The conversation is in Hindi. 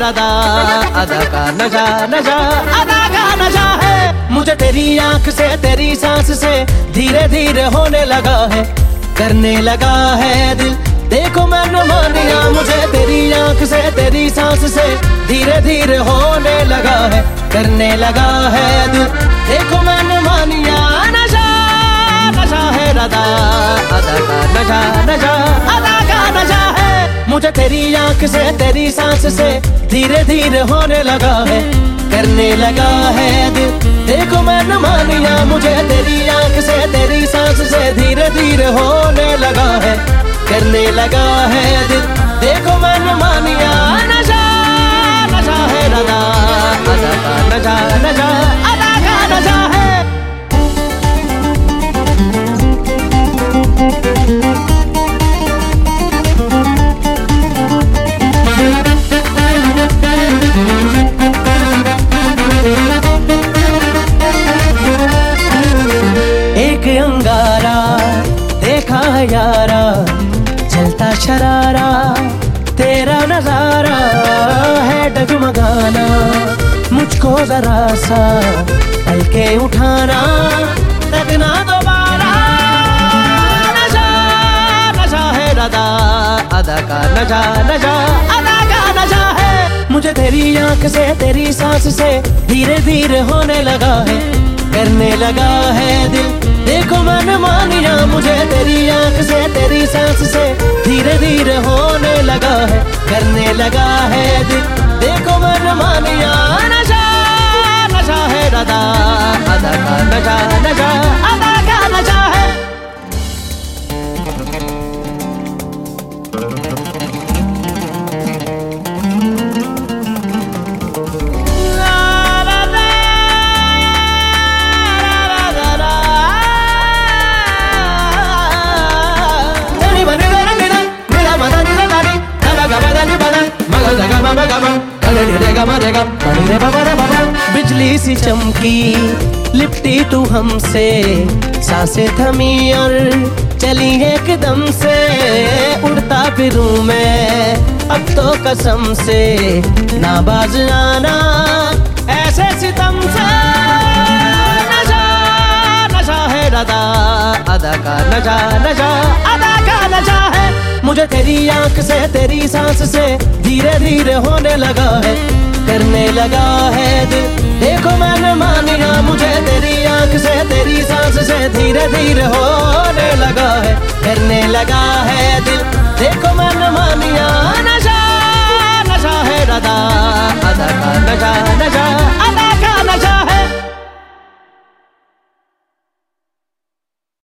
अदा अदा का नशा नशा अदा का नशा है। मुझे तेरी आंख से तेरी सांस से धीरे धीरे होने लगा है, करने लगा है दिल देखो मैंने मानिया। मुझे तेरी आंख से तेरी सांस से धीरे धीरे होने लगा है, करने लगा है दिल देखो मैंने मानिया। नशा नशा है अदा अदा का नशा नशा अदा का नशा है। मुझे तेरी आंख से तेरी सांस से धीरे धीरे होने लगा है, करने लगा है दिल देखो मैंने मानिया। मुझे तेरी आंख से तेरी सांस से धीरे धीरे होने लगा है, करने लगा है दिल देखो मैंने मानिया। नशा नशा है अदा अदा का नशा नशा अदा का नशा है। एक अंगारा देखा है यारा, चलता शरारा तेरा नजारा है डगमगाना। मुझको जरा सा पलके उठाना तकना दोबारा। नशा नशा है अदा अदा का नशा नशा अदा का नशा है। मुझे तेरी आंख से तेरी सांस से धीरे धीरे होने लगा है, करने लगा है दिल देखो मैंने मानिया। मुझे तेरी आंख से तेरी सांस से धीरे धीरे होने लगा है, करने लगा है दिल देखो मैंने मानिया। नशा नशा है अदा अदा का नशा नशा अदा का नशा है। बिजली सी चमकी लिपटी तू हमसे, सांसें थमी और चली एकदम से। उड़ता फिरूं मैं अब तो कसम से, ना बाज आना ऐसे सितम से। नशा नशा है अदा अदा का नशा नशा अदा का नशा है। मुझे तेरी आंख से तेरी सांस से धीरे धीरे होने लगा है, करने लगा है दिल देखो मैंने मानिया। मुझे तेरी आंख से तेरी सांस से धीरे धीरे होने लगा है, करने लगा है दिल देखो मैंने मानिया।